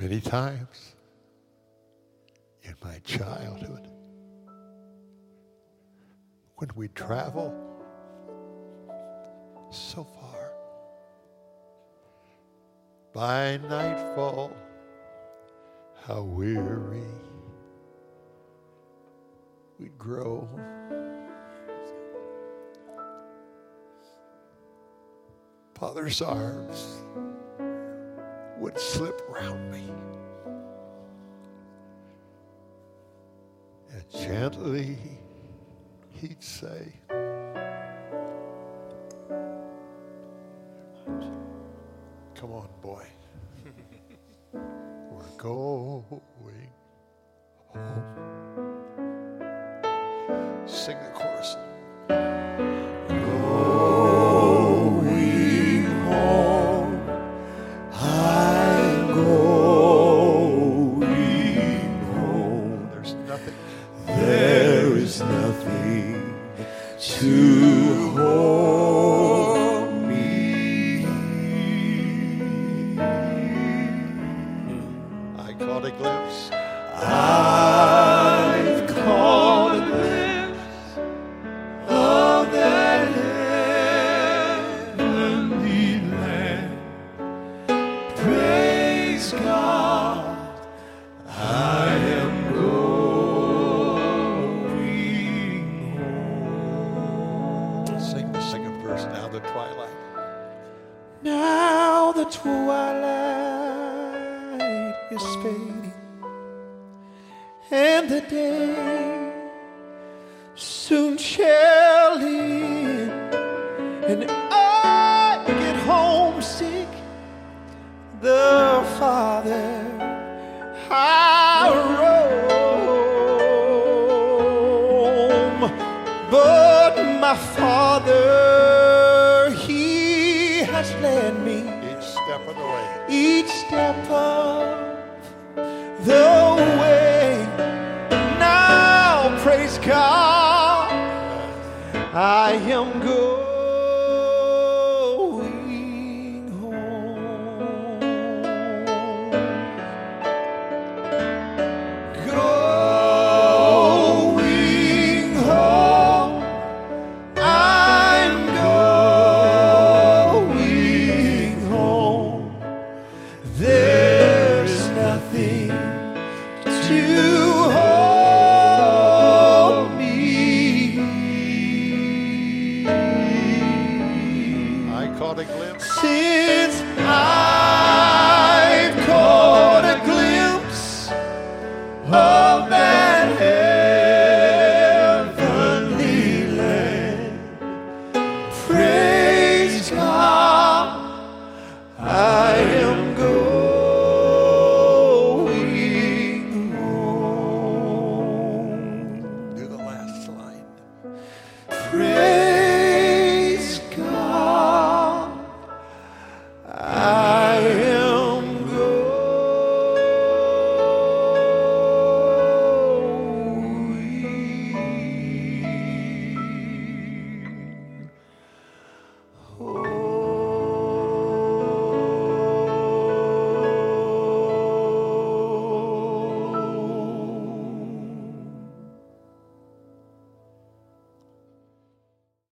Many times in my childhood, when we travel so far, by nightfall, how weary we'd grow. Father's arms would slip round me and gently he'd say, come on, boy. We're going home. Sing the chorus. Going home, I'm going home. There is nothing to hold me. I caught a glimpse. I've caught a glimpse of that heavenly land. Praise God, I am going home. Sing the second verse now, the twilight. Now the twilight is fading, and the day soon shall end, and I get homesick. The farther I roam, but my Father, He has led me Each step of the way. each step of the way. Now, praise God, I am going home. Going home, I'm going home. There's nothing to hold me. I caught a glimpse. Since I